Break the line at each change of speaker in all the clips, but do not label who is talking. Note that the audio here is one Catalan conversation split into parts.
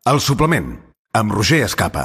El suplement, amb Roger Escapa.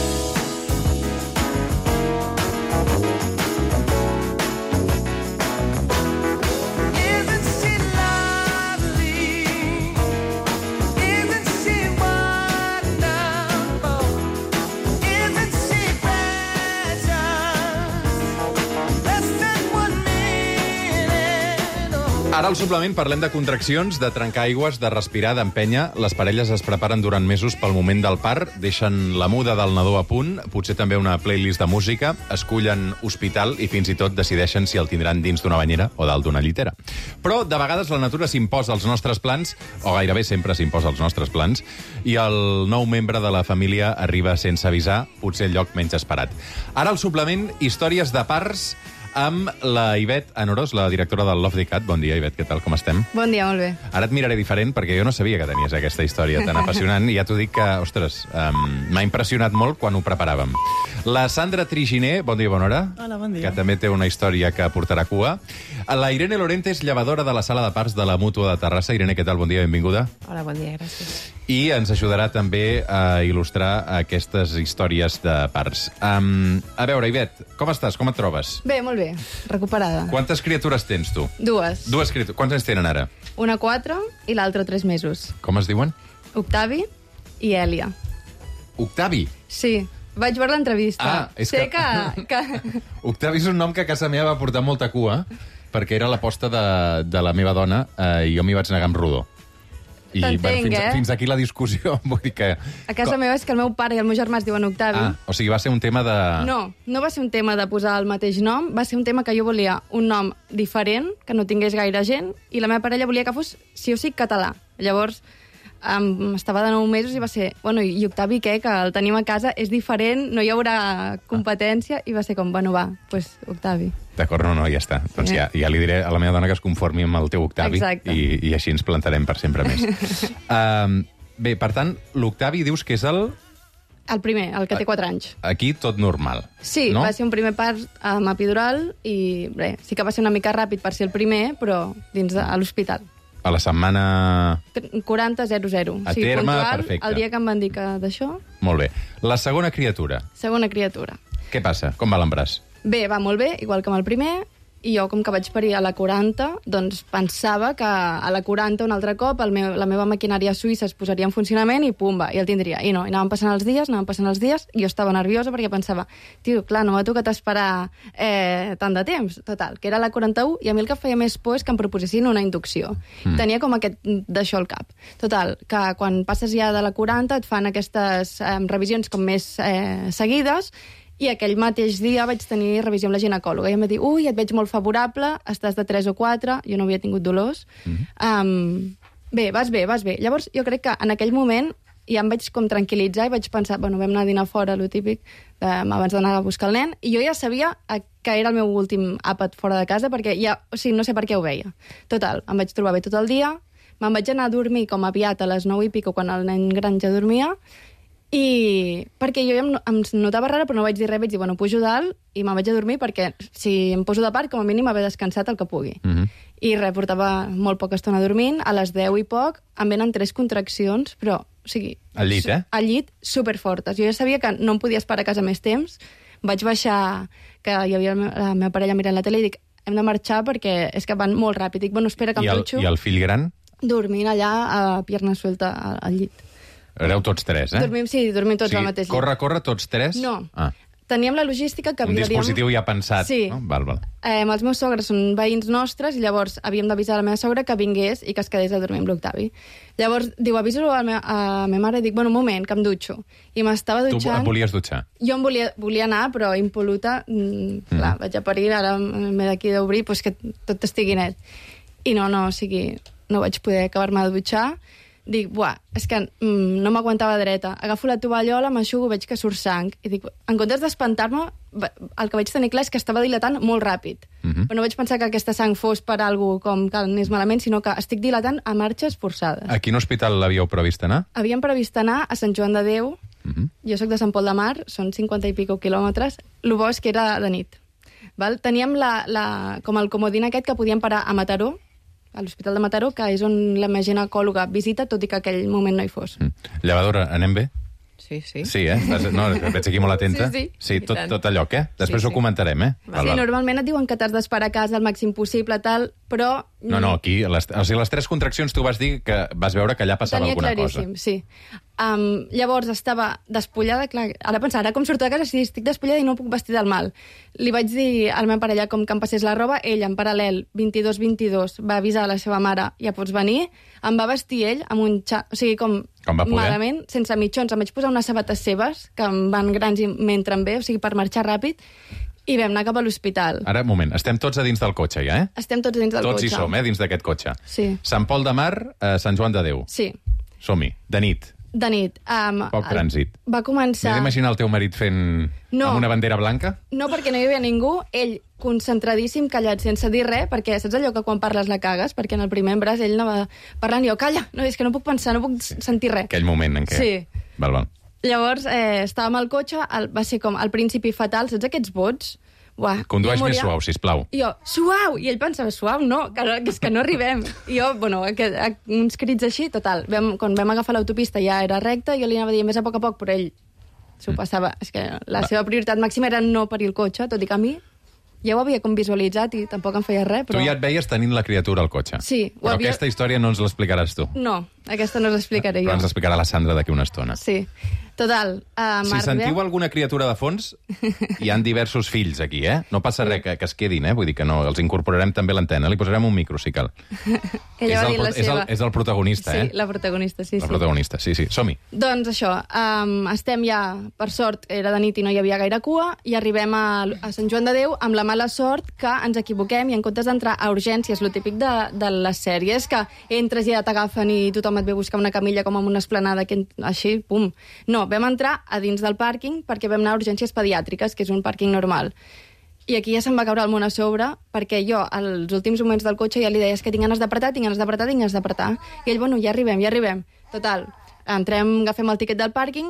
Ara al suplement parlem de contraccions, de trencar aigües, de respirar, d'empènyer. Les parelles es preparen durant mesos pel moment del part, deixen la muda del nadó a punt, potser també una playlist de música, escullen hospital i fins i tot decideixen si el tindran dins d'una banyera o dalt d'una llitera. Però de vegades la natura s'imposa als nostres plans, o gairebé sempre s'imposa als nostres plans, i el nou membre de la família arriba sense avisar, potser el lloc menys esperat. Ara al suplement, històries de parts amb la Ivet Anoroz, la directora del Love the Cat. Bon dia, Ivet, què tal, com estem?
Bon dia, molt bé.
Ara et miraré diferent, perquè jo no sabia que tenies aquesta història tan apassionant, i ja t'ho dic que, ostres, m'ha impressionat molt quan ho preparàvem. La Sandra Triginer, bon dia, bona hora.
Hola, bon dia.
Que també té una història que portarà cua. La Irene Lorente és llevadora de la sala de parts de la Mútua de Terrassa. Irene, què tal? Bon dia, benvinguda.
Hola, bon dia, gràcies.
I ens ajudarà també a il·lustrar aquestes històries de parts. A veure, Ivet, com estàs? Com et trobes?
Bé, molt bé. Recuperada.
Quantes criatures tens, tu?
Dues.
Dues criatures. Quants anys tenen ara?
Una 4 i l'altra 3 mesos.
Com es diuen?
Octavi i Èlia.
Octavi.
Sí, vaig veure l'entrevista.
Ah, és
sé
que-
que...
Octavi és un nom que a casa meva va portar molta cua, perquè era l'aposta de la meva dona, i jo m'hi vaig negar amb rodó. I
T'entenc,
fins aquí la discussió. Vull dir que...
A casa meva és que el meu pare i el meu germà es diuen Octavi.
Ah, o sigui, va ser un tema de...
No va ser un tema de posar el mateix nom, va ser un tema que jo volia un nom diferent, que no tingués gaire gent, i la meva parella volia que fos sí o sí català. Llavors, estava de 9 mesos i va ser, bueno, i Octavi què? Que el tenim a casa, és diferent, no hi haurà competència, i va ser com, bueno, va, doncs Octavi.
D'acord, no, ja està. Doncs ja li diré a la meva dona que es conformi amb el teu Octavi.
Exacte.
I així ens plantarem per sempre més. Bé, per tant, l'Octavi dius que és el...
El primer, el que té 4 anys.
Aquí tot normal.
Sí,
no?
va ser un primer part amb epidural i bé, sí que va ser una mica ràpid per ser el primer, però dins de l'hospital.
A la setmana...
40-0-0.
A terme,
puntual,
perfecte.
El dia que em van dir que d'això...
Molt bé. La segona criatura.
Segona criatura.
Què passa? Com va l'embràs?
Bé, va molt bé, igual que amb el primer, i jo, com que vaig parir a la 40, doncs pensava que a la 40 un altre cop la meva maquinària suïssa es posaria en funcionament i pumba, i el tindria. I no, i anaven passant els dies, i jo estava nerviosa perquè pensava, tio, clar, no m'ha tocat esperar tant de temps. Total, que era la 41, i a mi el que feia més por és que em proposessin una inducció. Tenia com aquest d'això al cap. Total, que quan passes ja de la 40 et fan aquestes revisions com més seguides, i aquell mateix dia vaig tenir revisió amb la ginecòloga i em va dir, ui, et veig molt favorable, estàs de 3 o 4, jo no havia tingut dolors. Bé, vas bé. Llavors, jo crec que en aquell moment ja em vaig com tranquil·litzar i vaig pensar, bueno, vam anar a dinar fora, lo típic, abans d'anar a buscar el nen, i jo ja sabia que era el meu últim àpat fora de casa, perquè ja, o sigui, no sé per què ho veia. Total, em vaig trobar bé tot el dia, me'n vaig anar a dormir com aviat a les 9 i pico, quan el nen gran ja dormia, i perquè jo em notava rara, però no vaig dir res, vaig dir, bueno, pujo dalt i me'n vaig a dormir perquè si em poso de part, com a mínim haver descansat el que pugui. I res, portava molt poca estona dormint, a les 10 i poc em venen 3 contraccions, però, o sigui...
Al llit,
Al llit, superfortes. Jo ja sabia que no em podia esperar a casa més temps, vaig baixar, que hi havia la meva parella mirant la tele, i dic, hem de marxar perquè és que van molt ràpid. Dic, bueno, espera que em dutxo.
I el fill gran?
Dormint allà a pierna suelta al llit.
Éreu tots 3,
Dormim tots al mateix llit.
Corre tots 3?
No. Teníem la logística que
un dispositiu ja pensat.
Sí.
No? Val.
Els meus sogres són veïns nostres i llavors havíem d'avisar a la meva sogra que vingués i que es quedés a dormir amb l'Octavi. Llavors, diu, aviso a la meva mare i dic, bueno, un moment, que em dutxo. I m'estava dutxant...
Tu et volies dutxar?
Jo volia anar, però impol·luta, clar, vaig a parir, ara m'he d'aquí d'obrir, doncs que tot estigui net. I no, o sigui, no vaig poder acabar-me de dutxar. Dic, buah, és que no m'aguantava dreta. Agafo la tovallola, m'aixugo, veig que surt sang. I dic, en comptes d'espantar-me, el que vaig tenir clar és que estava dilatant molt ràpid. Però no vaig pensar que aquesta sang fos per alguna cosa com que anés malament, sinó que estic dilatant a marxes forçades.
A quin hospital l'havíeu previst anar?
Havíem previst anar a Sant Joan de Déu. Jo sóc de Sant Pol de Mar, són 50 i pico quilòmetres. El bo és que era de nit. Teníem com el comodín aquest que podíem parar a Mataró, a l'Hospital de Mataró, que és on la meva ginecòloga visita, tot i que aquell moment no hi fos.
Llevadora, anem bé?
Sí.
Sí, eh? No, veig aquí molt atenta.
Sí.
Tot allò, què? Després ho comentarem, eh?
Sí, normalment et diuen que t'has d'esperar a casa el màxim possible, tal, però...
No, aquí, les 3 contraccions tu vas dir que vas veure que allà passava alguna cosa.
Tenia claríssim, sí. Llavors estava despullada, clar, ara pensar, ara com surto de casa, si estic despullada i no puc vestir del mal. Li vaig dir al meu parella com que em passés la roba, ell en paral·lel, 22-22, va avisar a la seva mare, ja pots venir, em va vestir ell amb un o sigui, com
va poder?
malament, sense mitjons, em vaig posar unes sabates seves, que em van grans i m'entren bé, o sigui, per marxar ràpid, i vam anar cap a l'hospital.
Ara, un moment, estem tots a dins del cotxe ja, eh?
Estem tots dins del cotxe.
Tots hi som, dins d'aquest cotxe.
Sí.
Sant Pol de Mar, Sant Joan de Déu.
Sí.
Som-hi, de nit.
De nit.
Poc trànsit.
Va començar...
M'he d'imaginar el teu marit fent amb una bandera blanca?
No, perquè no hi havia ningú. Ell, concentradíssim, callat, sense dir res, perquè saps allò que quan parles la cagues? Perquè en el primer embràs ell anava parlant i jo, calla, no, és que no puc pensar, no puc sentir res.
Aquell moment en què...
Sí.
Val.
Llavors, estàvem al cotxe, va ser com al principi fatal, saps aquests bots? Buah,
condueix més suau, sisplau.
I jo, suau! I ell pensava, suau, no, que és que no arribem. I jo, bueno, uns crits així, total. Quan vam agafar l'autopista ja era recta, jo li anava dient més a poc, però ell s'ho passava. És que la seva prioritat màxima era no parir el cotxe, tot i que a mi ja ho havia com visualitzat i tampoc em feia res. Però...
Tu ja et veies tenint la criatura al cotxe.
Sí.
Però aquesta història no ens l'explicaràs tu.
No, aquesta no l'explicaré jo.
Però ens l'explicarà la Sandra d'aquí una estona.
Sí. Total,
si sentiu alguna criatura de fons, hi han diversos fills aquí, eh? No passa res, que es quedin, eh? Vull dir que no, els incorporarem també a l'antena, li posarem un micro, si cal.
Ella va dir la seva.
És el protagonista,
eh? Sí, la protagonista, sí.
La protagonista, sí. Som-hi.
Doncs això, estem ja, per sort, era de nit i no hi havia gaire cua, i arribem a Sant Joan de Déu amb la mala sort que ens equivoquem i en comptes d'entrar a urgències, lo típic de les sèries, que entres i ja t'agafen i tothom et ve a buscar una camilla com en una esplanada, així, pum. No, vam entrar a dins del pàrquing perquè vam anar a urgències pediàtriques, que és un pàrquing normal. I aquí ja se'm va caure el món a sobre, perquè jo, als últims moments del cotxe, ja li deia, és que tinc ganes d'apretar. I ell, bueno, ja arribem. Total, agafem el tiquet del pàrquing,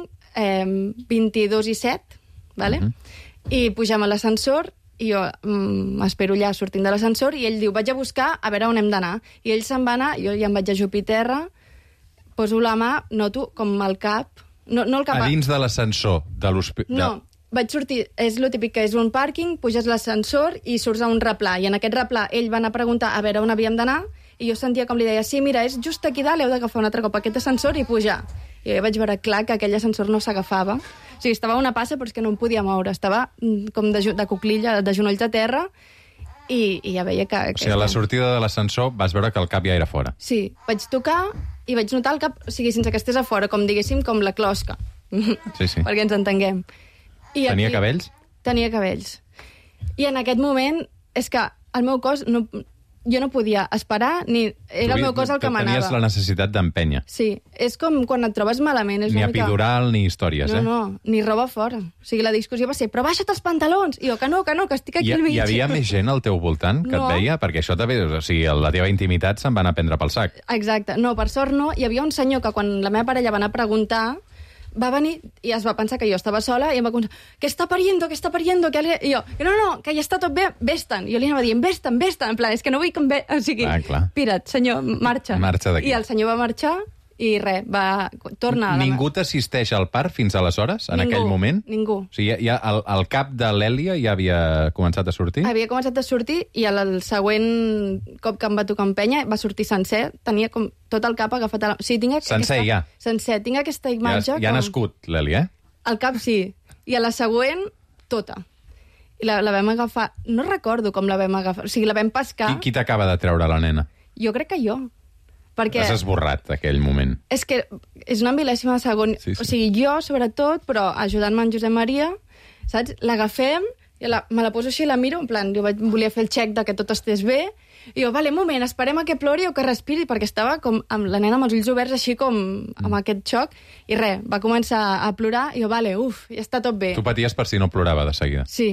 22:07, vale? I pugem a l'ascensor, i jo m'espero allà sortint de l'ascensor, i ell diu, vaig a buscar a veure on hem d'anar. I ell se'n va anar, jo ja em vaig ajupir terra, poso la mà, noto com el cap... No el cap...
A dins de l'ascensor de l'hospital...
No, vaig sortir... És lo típic que és un pàrquing, puges l'ascensor i surts a un replà. I en aquest replà ell va anar a preguntar a veure on havíem d'anar i jo sentia com li deia, sí, mira, és just aquí dalt, heu d'agafar un altre cop aquest ascensor i pujar. I jo vaig veure clar que aquell ascensor no s'agafava. O sigui, estava a una passa però és que no em podia moure. Estava com de cuclilla, de genolls a terra i ja veia que...
O sigui, a la sortida de l'ascensor vas veure que el cap ja era fora.
Sí, vaig tocar i vaig notar el cap, o sigui, sense que estés a fora, com diguéssim, com la closca.
Sí.
Perquè ens entenguem. I
tenia
aquí,
cabells?
Tenia cabells. I en aquest moment, és que el meu cos... jo no podia esperar, ni era el meu cos el que manava.
Tenies la necessitat d'empènyer.
Sí, és com quan et trobes malament. És
ni
una mica...
epidural, ni històries,
No, ni roba fora. O sigui, la discussió va ser, però baixa't els pantalons! I jo, que no, que estic aquí al mig.
Hi havia més gent al teu voltant que et veia? Perquè això també, o sigui, la teva intimitat se'n va anar a prendre pel sac.
Exacte. No, per sort no. Hi havia un senyor que quan la meva parella va anar a preguntar va venir i es va pensar que jo estava sola i em va començar, ¿qué está pariendo? I jo, no, que ja està tot bé, vés-te'n. Jo li anava dient, vés-te'n, en plan, és que no vull que em ve... O sigui, pira't, senyor, marxa.
Marxa d'aquí.
I el senyor va marxar i res, va tornar...
Ningú t'assisteix al part fins aleshores, en aquell moment?
Ningú.
O sigui, ja el cap de l'Èlia ja havia començat a sortir?
Havia començat a sortir i el següent cop que em va tocar empènyer va sortir sencer, tenia com tot el cap agafat a la... Sí,
sencer, ja?
Sencer, tinc aquesta imatge...
Ja ha nascut l'Èlia, eh?
El cap sí, i a la següent, tota. I la vam agafar... No recordo com la vam agafar, o sigui, la vam pescar...
Qui t'acaba de treure la nena?
Jo crec que jo. Perquè...
Has esborrat aquell moment.
És que és una mil·lèsima de segon. Sí. O sigui, jo, sobretot, però ajudant-me en Josep Maria, saps? L'agafem, me la poso així i la miro, en plan, jo volia fer el check de que tot estés bé, i jo, vale, un moment, esperem a que plori o que respiri, perquè estava com amb la nena amb els ulls oberts, així com amb aquest xoc, i res, va començar a plorar, i jo, vale, ja està tot bé.
Tu paties per si no plorava de seguida.
Sí.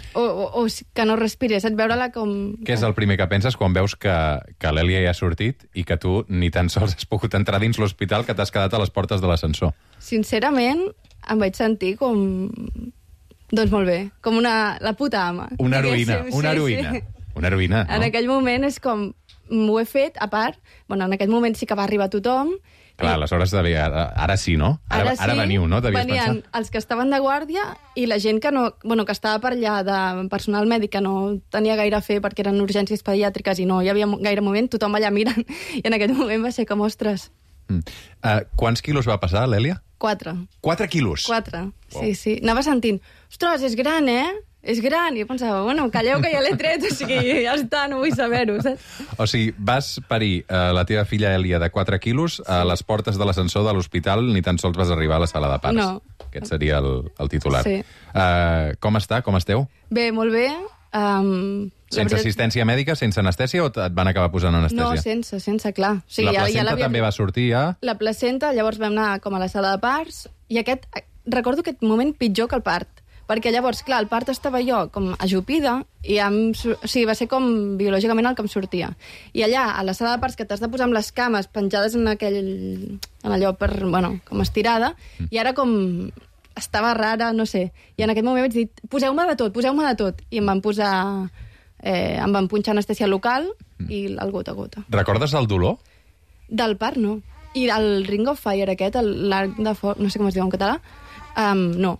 O que no respirés, veure-la com...
Què és el primer que penses quan veus que l'Èlia ja ha sortit i que tu ni tan sols has pogut entrar dins l'hospital, que t'has quedat a les portes de l'ascensor?
Sincerament, em vaig sentir com... Doncs molt bé, com la puta ama.
Una heroïna, una heroïna.
Sí.
Una heroïna, no?
En aquell moment és com... m'ho he fet, a part, bueno, en aquest moment sí que va arribar tothom.
Clar, aleshores devia... Ara sí, no? Ara veniu, no? Devies
venien
pensar.
els que estaven de guàrdia i la gent que, no, bueno, que estava per allà de personal mèdic, que no tenia gaire a fer perquè eren urgències pediàtriques i no hi havia gaire moment, tothom allà mirant. I en aquell moment va ser com, ostres...
Quants quilos va passar, l'Èlia?
4.
4 quilos?
4, sí. Anava sentint, ostres, és gran, És gran. I jo pensava, bueno, calleu que ja l'he tret, o sigui, ja està, no vull saber-ho, saps?
O sigui, vas parir la teva filla Èlia de 4 quilos a les portes de l'ascensor de l'hospital, ni tan sols vas arribar a la sala de parts.
No.
Aquest seria el titular.
Sí.
Com està? Com esteu?
Bé, molt bé.
Sense assistència mèdica, sense anestèsia, o et van acabar posant anestèsia?
No, sense, clar. O sigui,
la placenta també va sortir, ja?
La placenta, llavors vam anar com a la sala de parts, i recordo aquest moment pitjor que el part, perquè llavors, clar, el part estava jo com ajupida, i va ser com biològicament el que em sortia. I allà, a la sala de parts, que t'has de posar amb les cames penjades en allò per, bueno, com estirada, i ara com... estava rara, no sé. I en aquest moment vaig dir, poseu-me de tot. I em van posar... em van punxar anestèsia local i el gota a gota.
Recordes el dolor?
Del part, no. I el Ring of Fire aquest, l'arc de foc, no sé com es diu en català, no.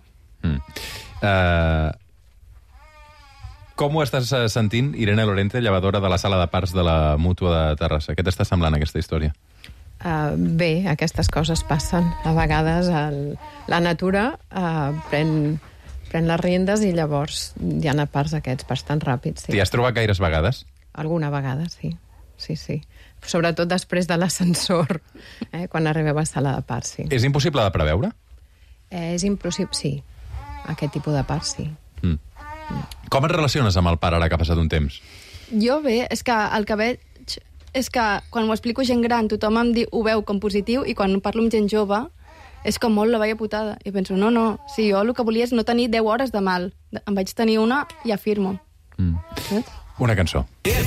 Com ho estàs sentint, Irene Lorente, llevadora de la sala de parts de la Mútua de Terrassa? Què t'està semblant aquesta història?
Bé, aquestes coses passen. A vegades la natura pren les riendes i llavors hi ha parts aquests bastant ràpids. Sí.
T'hi has trobat gaires vegades?
Alguna vegada, sí. Sí. Sobretot després de l'ascensor, quan arribeu a sala de parts, sí.
És impossible de preveure?
És impossible, sí. Aquest tipus de parts, sí.
Com et relaciones amb el pare ara que ha passat un temps?
Jo bé, és que el que veig és que quan m'ho explico gent gran tothom ho veu com positiu i quan parlo amb gent jove és com molt la veia putada. I penso, no, si jo el que volia és no tenir 10 hores de mal. Em vaig tenir una i afirmo.
Una cançó.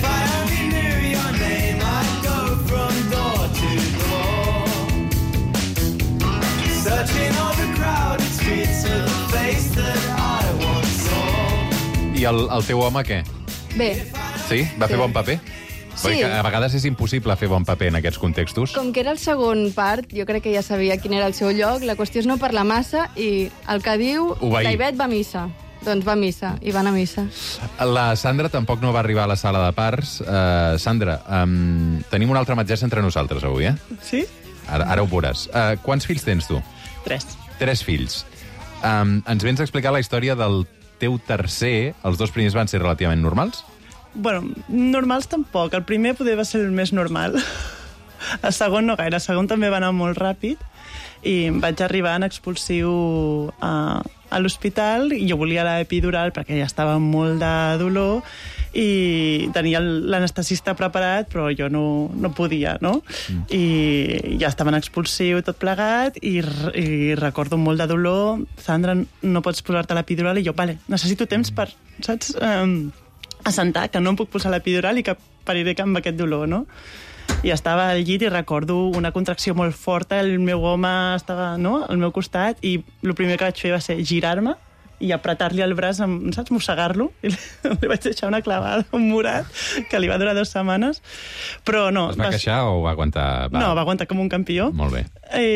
I el teu home què?
Bé.
Sí? Va fer bon paper?
Sí.
Perquè a vegades és impossible fer bon paper en aquests contextos.
Com que era el segon part, jo crec que ja sabia quin era el seu lloc. La qüestió és no parlar massa i el que diu,
obeir.
la Ivet va a missa. Doncs va a missa, i van a missa.
La Sandra tampoc no va arribar a la sala de parts. Sandra, tenim una altra metgessa entre nosaltres avui,
Sí?
Ara ho veuràs. Quants fills tens tu?
3.
3 fills. Ens vens a explicar la història del teu tercer. Els 2 primers van ser relativament normals?
Bueno, normals tampoc. El primer poder va ser el més normal. El segon no gaire. El segon també va anar molt ràpid i vaig arribar en expulsiu a l'hospital i jo volia l'epidural perquè ja estava amb molt de dolor i tenia l'anestesista preparat però jo no podia, no? I ja estava en expulsiu tot plegat i recordo molt de dolor. Sandra, no pots posar-te l'epidural? I jo, vale, necessito temps per, saps, assentar que no em puc posar l'epidural i que pariré amb aquest dolor, no? I estava al llit i recordo una contracció molt forta, el meu home estava, no?, al meu costat i el primer que vaig fer va ser girar-me i apretar-li el braç, saps, mossegar-lo, i li vaig deixar una clavada, un morat, que li va durar 2 setmanes, però no...
Es va queixar o va aguantar?
No, va aguantar com un campió.
Molt bé.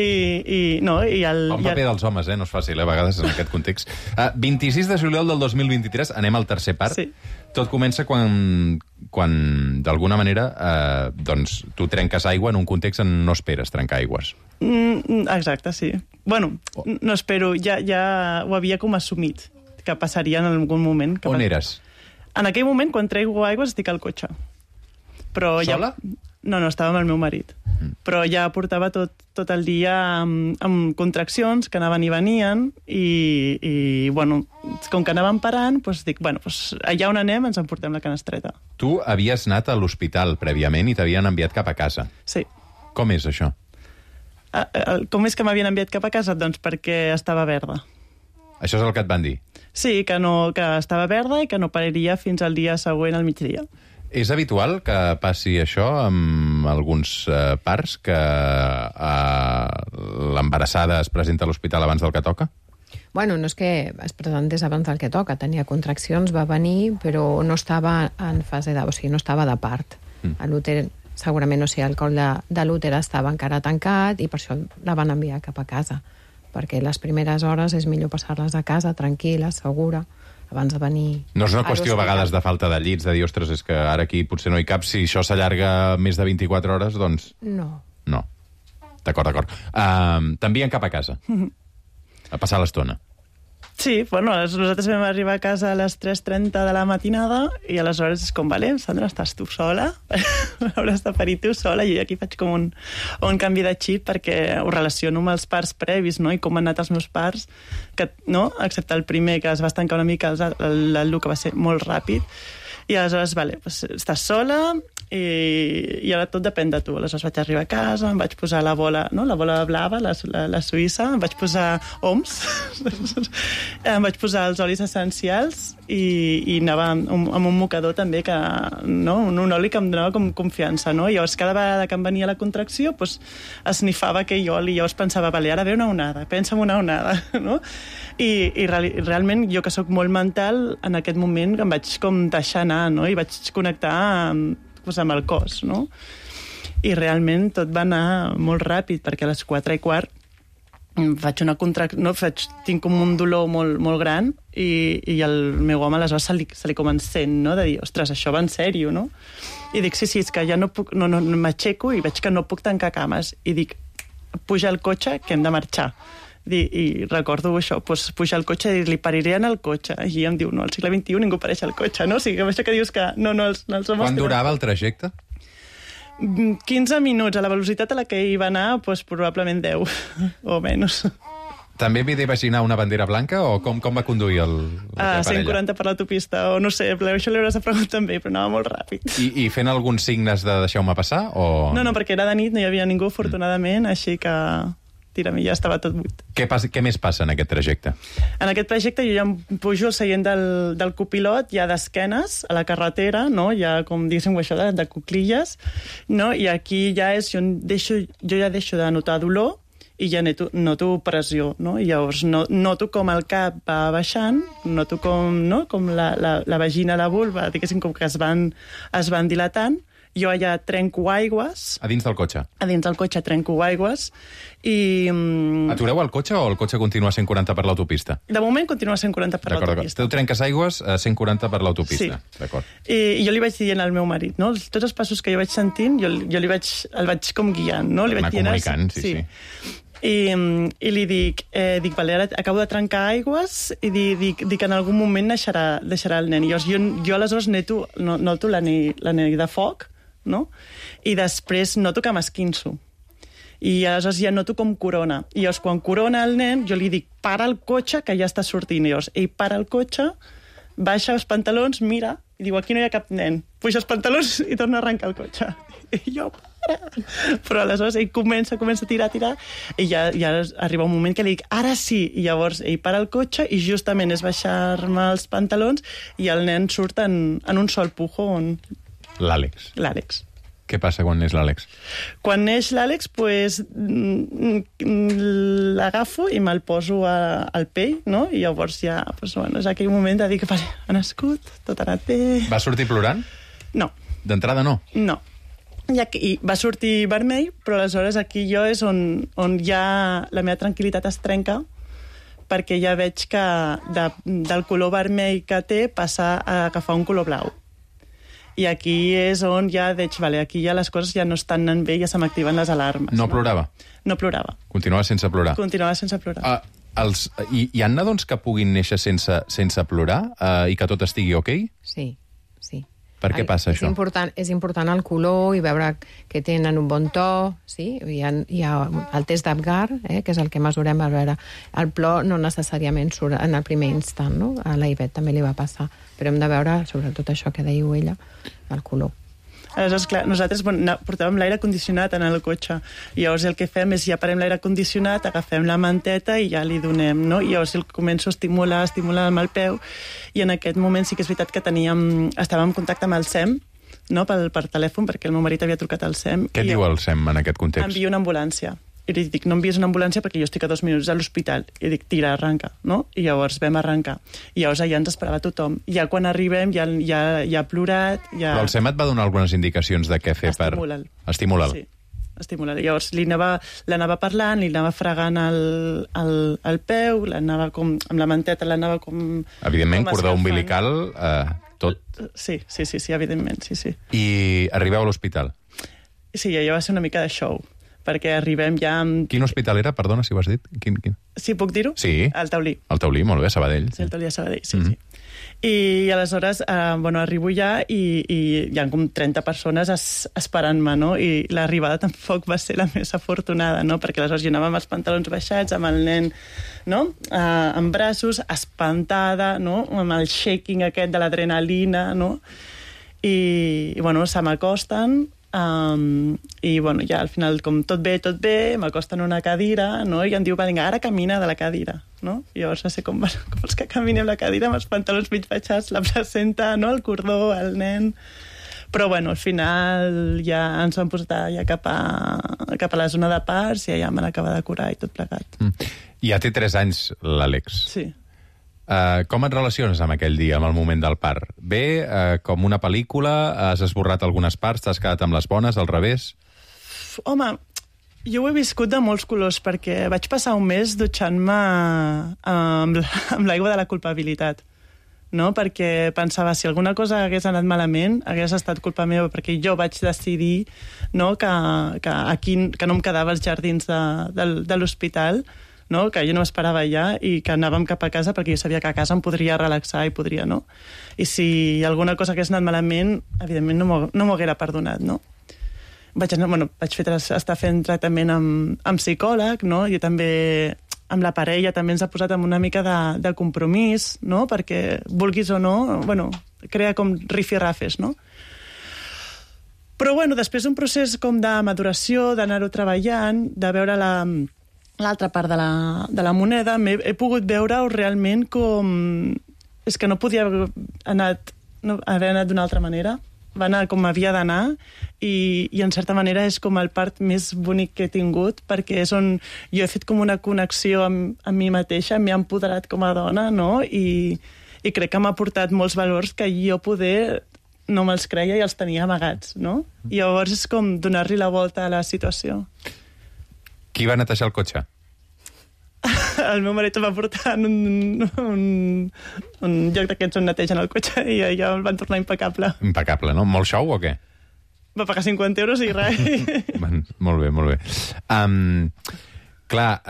El
paper dels homes, no és fàcil, a vegades, en aquest context. 26 de juliol del 2023, anem al tercer part.
Sí.
Tot comença quan d'alguna manera, doncs, tu trenques aigua en un context on no esperes trencar aigües.
Exacte, sí. Bueno, no espero, ja ho havia com assumit, que passaria en algun moment.
On eres?
En aquell moment, quan traigo aigües, estic al cotxe. Però
sola?
No, estava amb el meu marit. Però ja portava tot el dia amb contraccions que anaven i venien i bueno, com que anàvem parant, doncs dic, bueno, doncs allà on anem ens emportem la canastreta.
Tu havies anat a l'hospital prèviament i t'havien enviat cap a casa.
Sí.
Com és això?
Com és que m'havien enviat cap a casa? Doncs perquè estava verda.
Això és el que et van dir?
Sí, que estava verda i que no pararia fins al dia següent al migdia.
És habitual que passi això amb alguns parts, que l'embarassada es presenta a l'hospital abans del que toca?
Bueno, no és que es presentés abans del que toca. Tenia contraccions, va venir, però no estava en fase de... O sigui, no estava de part. L'úter, segurament, el coll de l'úter estava encara tancat i per això la van enviar cap a casa, perquè les primeres hores és millor passar-les a casa, tranquil·la, segura, abans de venir...
No és una qüestió a vegades de falta de llits, de dir, ostres, és que ara aquí potser no hi cap, si això s'allarga més de 24 hores, doncs...
No.
No. D'acord. T'envien cap a casa, a passar l'estona.
Sí, bueno, nosaltres vam arribar a casa a les 3:30 de la matinada i aleshores és com, vale, Sandra, estàs tu sola? Hauràs de parir tu sola? I aquí faig com un canvi de xip perquè ho relaciono amb els parts previs, no? I com han anat els meus parts, que, no? Excepte el primer, que es va estancar una mica, el que va ser molt ràpid. I aleshores, vale, pues, estàs sola i ara tot depèn de tu. Aleshores vaig arribar a casa, em vaig posar la bola, no? La bola blava, la suïssa, em vaig posar OMS, em vaig posar els olis essencials i anava amb un mocador també, que, no? Un oli que em donava com confiança, no? I llavors cada vegada que em venia la contracció pues, esnifava aquell oli i llavors pensava, vale, ara ve una onada, pensa en una onada, no? I realment jo que sóc molt mental, en aquest moment em vaig com deixar anar, no? I vaig connectar amb el cos, no? I realment tot va anar molt ràpid, perquè a les 4:15 faig una contracció, no? Tinc com un dolor molt gran i el meu home aleshores se li com encén, no? De dir, ostres, això va en sèrio, no? I dic, sí, és que ja no puc, no m'aixeco i veig que no puc tancar cames. I dic, puja al cotxe, que hem de marxar. I recordo això, doncs, pujar al cotxe i dir-li, pariré en el cotxe. I em diu, no, al segle XXI ningú pareix al cotxe, no? O sigui, això que dius que no, els homes...
Quan durava el trajecte?
15 minuts. A la velocitat a la que hi va anar, doncs, probablement 10 o menys.
També m'he d'imaginar una bandera blanca o com va conduir la teva parella?
140 per l'autopista, o no sé, això li hauràs de preguntar també, però anava molt ràpid.
I fent alguns signes de deixeu-me passar? O...
No, perquè era de nit, no hi havia ningú, afortunadament, així que... Tira-mi, ja estava tot buit.
Què més passa en aquest trajecte?
En aquest trajecte jo ja em pujo al seient del copilot, ja d'esquenes, a la carretera, no? Ja, com diguéssim, això de cuclilles, no? I aquí ja és... Jo ja deixo de notar dolor i ja noto pressió, no? I llavors noto com el cap va baixant, noto com, no? Com la vagina, la vulva, diguéssim, com que es van dilatant. Jo allà trenco aigües.
A dins del cotxe?
A dins del cotxe trenco aigües i...
Atureu el cotxe o el cotxe continua a 140 per l'autopista?
De moment continua a 140 per l'autopista.
Tu trenques aigües a 140 per l'autopista.
Sí.
D'acord.
I jo li vaig dient al meu marit, no? Tots els passos que jo vaig sentint, jo el vaig com guiant, no? Li vaig
anar comunicant, sí.
I li dic, vale, ara acabo de trencar aigües i dic en algun moment deixarà el nen. I jo aleshores noto l'anell de foc, no? I després noto que m'esquinço. I aleshores ja noto com corona. I llavors, quan corona el nen, jo li dic, para el cotxe, que ja està sortint. I llavors, ell para el cotxe, baixa els pantalons, mira, i diu, aquí no hi ha cap nen. Puja els pantalons i torna a arrencar el cotxe. I jo, para! Però aleshores ell comença a tirar, i ja arriba un moment que li dic, ara sí! I llavors ell para el cotxe i justament és baixar-me els pantalons i el nen surt en un sol pujo on...
L'Àlex. Què passa quan neix l'Àlex?
Quan neix l'Àlex, pues, l'agafo i me'l poso al pell, no? I llavors ja, pues, bueno, és aquell moment de dir que vale, ha nascut, tot ha anat bé...
Va sortir plorant?
No.
D'entrada no?
No. I va sortir vermell, però aleshores aquí jo és on ja la meva tranquil·litat es trenca, perquè ja veig que del color vermell que té passa a agafar un color blau. I aquí és on ja veig, vale, aquí ja les coses ja no estan anant bé, ja se m'activen les alarmes.
No plorava?
No plorava.
Continuava sense plorar?
Continuava sense plorar.
Hi ha nadons que puguin néixer sense plorar i que tot estigui ok?
Sí.
Per què passa això?
És important el color i veure que tenen un bon to, sí? Hi ha el test d'Apgar, que és el que mesurem, a veure, el plor no necessàriament surt en el primer instant, no? A la Ivet també li va passar, però hem de veure, sobretot això que dèieu ella, el color.
Aleshores, clar, nosaltres portàvem l'aire condicionat en el cotxe. I llavors el que fem és ja parem l'aire condicionat, agafem la manteta i ja li donem, no? I llavors el començo a estimular amb el peu. I en aquest moment sí que és veritat que estàvem en contacte amb el SEM, no? per telèfon, perquè el meu marit havia trucat al SEM.
Què diu el SEM en aquest context?
Envia una ambulància. I li dic, no envies una ambulància perquè jo estic a 2 minuts a l'hospital. I dic, tira, arranca, no? I llavors vam arrencar. I llavors ja ens esperava tothom. Ja quan arribem ja ha plorat... Ja...
Però el SEMA et va donar algunes indicacions de què fer per... Estimula'l.
Sí, estimula'l. Llavors l'anava parlant, li anava fregant el peu, l'anava com... Amb la manteta l'anava com...
Evidentment, cordó umbilical, tot.
Sí, evidentment, sí.
I arribeu a l'hospital?
Sí, allò va ser una mica de show, perquè arribem ja amb...
Quin hospital era? Perdona, si ho has dit. Quin?
Sí, puc dir-ho?
Sí.
El Taulí.
El Taulí, molt bé, a Sabadell.
Sí, el Taulí de Sabadell, sí. I aleshores, arribo ja i hi ha com 30 persones esperant-me, no? I l'arribada tampoc va ser la més afortunada, no? Perquè aleshores jo anava amb els pantalons baixats, amb el nen, no? Amb braços, espantada, no? Amb el shaking aquest de l'adrenalina, no? I bueno, se m'acosten, i bueno, ja al final com tot bé, m'acosten a una cadira, no? I em diu, vinga, ara camina de la cadira, no? I llavors no sé com vols que camini amb la cadira, amb els pantalons mig baixats, la placenta, no? El cordó, el nen... Però bueno, al final ja ens vam posar ja cap a la zona de parts i ja me l'acaba de curar i tot plegat.
Ja té 3 anys l'Àlex.
Sí.
Com et relaciones amb aquell dia, amb el moment del part? Bé, com una pel·lícula, has esborrat algunes parts, t'has quedat amb les bones, al revés?
Home, jo ho he viscut de molts colors, perquè vaig passar un mes dutxant-me amb l'aigua de la culpabilitat, no? Perquè pensava, si alguna cosa hagués anat malament, hagués estat culpa meva, perquè jo vaig decidir, no, que no em quedava als jardins de l'hospital, no? Que jo no m'esperava allà i que anàvem cap a casa perquè jo sabia que a casa em podria relaxar i podria, no? I si alguna cosa hagués anat malament, evidentment no m'ho haguera perdonat, no? Vaig estar fent tractament amb psicòleg, no? Jo també, amb la parella, també ens ha posat amb una mica de compromís, no? Perquè, vulguis o no, bueno, crea com rifirrafes, no? Però, bueno, després d'un procés com de maduració, d'anar-ho treballant, de veure l'altra part de la moneda, he pogut veure-ho realment com... És que no podia haver anat d'una altra manera. Va anar com havia d'anar i en certa manera és com el part més bonic que he tingut, perquè és on jo he fet com una connexió amb mi mateixa, m'he empoderat com a dona, no? I crec que m'ha portat molts valors que jo poder no me'ls creia i els tenia amagats, no? I llavors és com donar-li la volta a la situació.
Qui va netejar el cotxe?
El meu marit em va portar en un lloc d'aquests on netegen el cotxe i ja el van tornar impecable.
Impecable, no? Molt xou o què?
Va pagar 50 euros i res.
Molt bé, molt bé. Clar,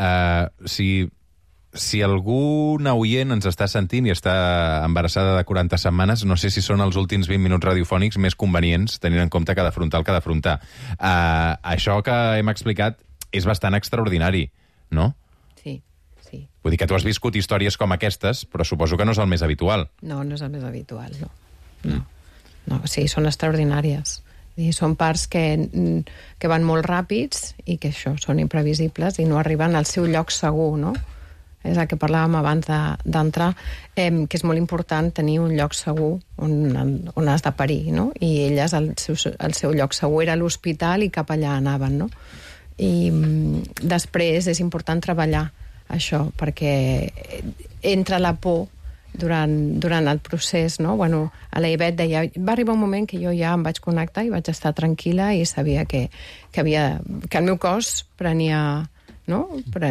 si alguna oient ens està sentint i està embarassada de 40 setmanes, no sé si són els últims 20 minuts radiofònics més convenients, tenint en compte que d'afrontar el que d'afrontar. Això que hem explicat és bastant extraordinari, no?
Sí.
Vull dir que tu has viscut històries com aquestes, però suposo que no és el més habitual.
No és el més habitual, no. No, sí, són extraordinàries. I són parts que van molt ràpids i que això, són imprevisibles i no arriben al seu lloc segur, no? És el que parlàvem abans d'entrar, que és molt important tenir un lloc segur on has de parir, no? I elles, el seu lloc segur era l'hospital i cap allà anaven, no? I després és important treballar això, perquè entra la por durant el procés, no? Bueno, a la Ivet deia, va arribar un moment que jo ja em vaig connectar i vaig estar tranquil·la i sabia que el meu cos prenia, no?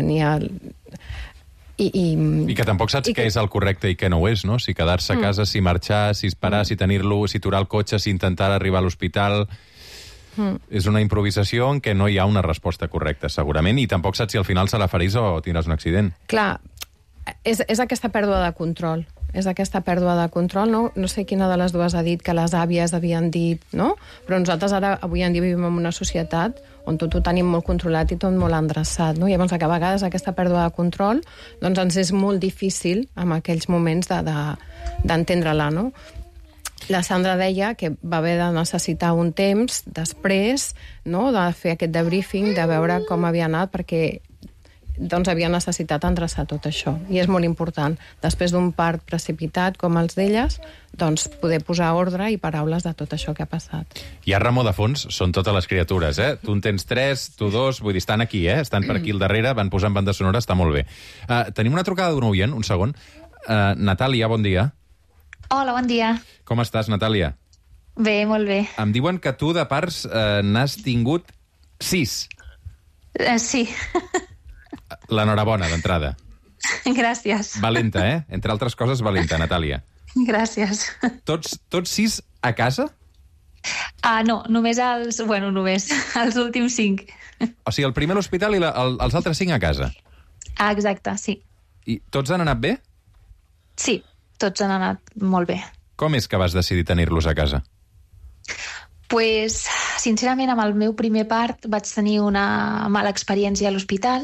I
que tampoc saps què és el correcte i què no ho és, no? Si quedar-se a casa, si marxar, si esperar, si tenir-lo, si aturar el cotxe, si intentar arribar a l'hospital... És una improvisació en què no hi ha una resposta correcta, segurament, i tampoc saps si al final se la faràs o tindràs un accident.
Clar, és aquesta pèrdua de control. És aquesta pèrdua de control, no? No sé quina de les dues ha dit que les àvies havien dit, no? Però nosaltres ara, avui en dia, vivim en una societat on tot ho tenim molt controlat i tot molt endreçat, no? I llavors, que a vegades aquesta pèrdua de control doncs ens és molt difícil en aquells moments d'entendre-la, no? La Sandra deia que va haver de necessitar un temps després, no?, de fer aquest debriefing, de veure com havia anat, perquè doncs havia necessitat endreçar tot això. I és molt important, després d'un part precipitat com els d'elles, doncs poder posar ordre i paraules de tot això que ha passat.
I a Ramó de fons són totes les criatures, eh? Tu en tens 3, tu 2, vull dir, estan aquí, eh? Estan per aquí al darrere, van posant banda sonora, està molt bé. Tenim una trucada d'un oient, un segon. Natàlia, bon dia.
Hola, bon dia.
Com estàs, Natàlia?
Bé, molt bé.
Em diuen que tu, de parts, n'has tingut 6.
Sí.
L'enhorabona, d'entrada.
Gràcies.
Valenta, eh? Entre altres coses, valenta, Natàlia.
Gràcies.
Tots 6 a casa?
No, només els últims 5.
O sigui, el primer a l'hospital i els altres 5 a casa.
Exacte, sí.
I tots han anat bé?
Sí, tots han anat molt bé.
Com és que vas decidir tenir-los a casa?
Pues, sincerament, amb el meu primer part vaig tenir una mala experiència a l'hospital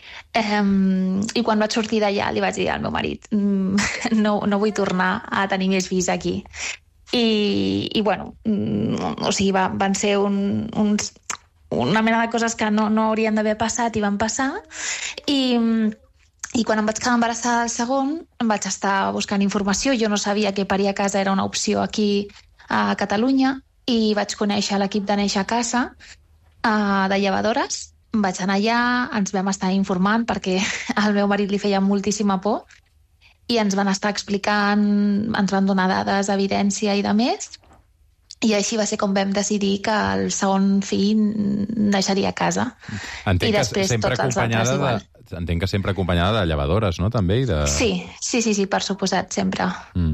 i quan vaig sortir d'allà li vaig dir al meu marit no vull tornar a tenir més fills aquí. I bueno, o sigui, van ser una mena de coses que no haurien d'haver passat i van passar. I quan em vaig quedar embarassada del segon, em vaig estar buscant informació. Jo no sabia que parir a casa era una opció aquí a Catalunya i vaig conèixer l'equip de Néixer a Casa de llevadores. Vaig anar allà, ens vam estar informant perquè al meu marit li feia moltíssima por i ens van estar explicant, ens van donar dades, evidència i de més. I així va ser com vam decidir que el segon fill naixeria a casa.
Entenc que sempre acompanyada de llevadores, no? També,
Sí, per suposat, sempre.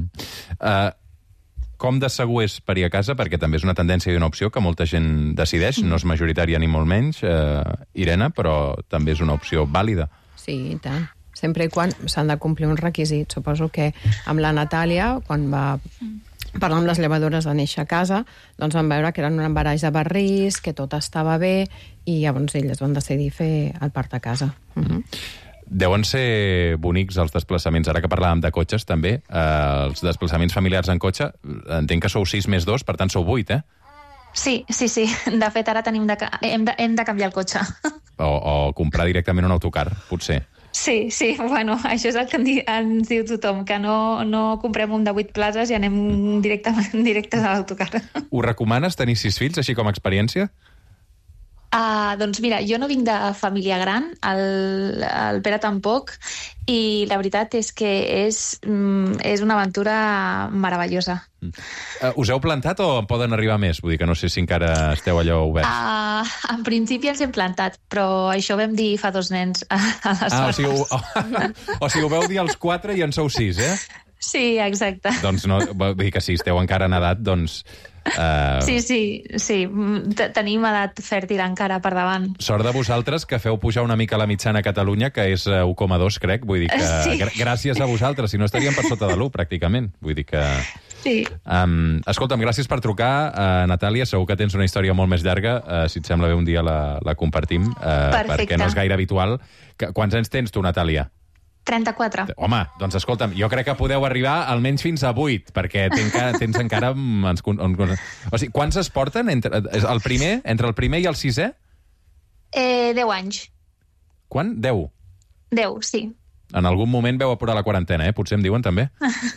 Com de segur és parir a casa? Perquè també és una tendència i una opció que molta gent decideix, no és majoritària ni molt menys, Irene, però també és una opció vàlida.
Sí, i tant. Sempre i quan s'han de complir uns requisits. Suposo que amb la Natàlia, quan va parlar amb les llevadores de Néixer a Casa, doncs van veure que eren un embaràs de baix risc, que tot estava bé, i llavors elles van decidir fer el part a casa.
Deuen ser bonics els desplaçaments. Ara que parlàvem de cotxes, també, els desplaçaments familiars en cotxe, entenc que sou 6 més 2, per tant sou 8, eh?
Sí. De fet, ara hem de canviar el cotxe.
O comprar directament un autocar, potser.
Sí, bueno, això és el que ens diu tothom, que no comprem un de 8 places i anem directes a l'autocar.
Ho recomanes, tenir 6 fills, així com a experiència?
Doncs mira, jo no vinc de família gran, el Pere tampoc, i la veritat és que és una aventura meravellosa.
Us heu plantat o en poden arribar més? Vull dir que no sé si encara esteu allò oberts.
En principi ens hem plantat, però això vam dir fa 2 nens aleshores.
O sigui, ho veu dir als 4 i en sou 6, eh?
Sí, exacte.
Doncs no, vull dir que si esteu encara en edat, doncs...
Sí. Tenim edat fèrtil encara per davant.
Sort de vosaltres que feu pujar una mica la mitjana a Catalunya, que és 1,2, crec. Vull dir que
sí.
Gràcies a vosaltres, si no estaríem per sota de l'1, pràcticament. Vull dir que...
Sí.
Escolta'm, gràcies per trucar, Natàlia. Segur que tens una història molt més llarga. Si et sembla bé, un dia la compartim, perquè no és gaire habitual. Quants anys tens tu, Natàlia?
34.
Home, doncs escolta'm, jo crec que podeu arribar almenys fins a 8, perquè tens encara... O sigui, quants es porten entre el primer i el sisè?
10 anys.
Quan? 10?
10, sí.
En algun moment veu apurar la quarantena, potser em diuen, també?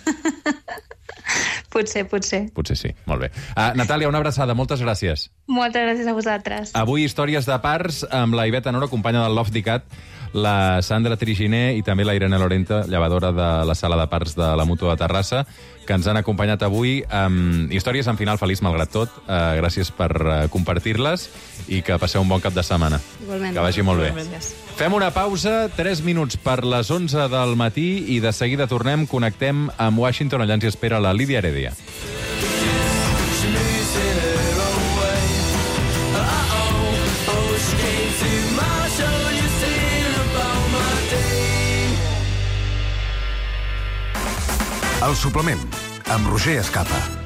Potser.
Potser sí, molt bé. Natàlia, una abraçada, moltes gràcies.
Moltes gràcies a vosaltres.
Avui històries de parts amb la Iveta Nora, companya del Love Dicat, la Sandra Triginer i també la Irene Lorente, llevadora de la sala de parts de la Mútua de Terrassa, que ens han acompanyat avui amb històries amb final feliç, malgrat tot. Gràcies per compartir-les i que passeu un bon cap de setmana.
Igualment.
Que vagi molt bé.
Gràcies.
Fem una pausa, 3 minuts per les 11 del matí i de seguida tornem, connectem amb Washington, allà ens hi espera la Lídia Heredia.
El suplement, amb Roger Escapa.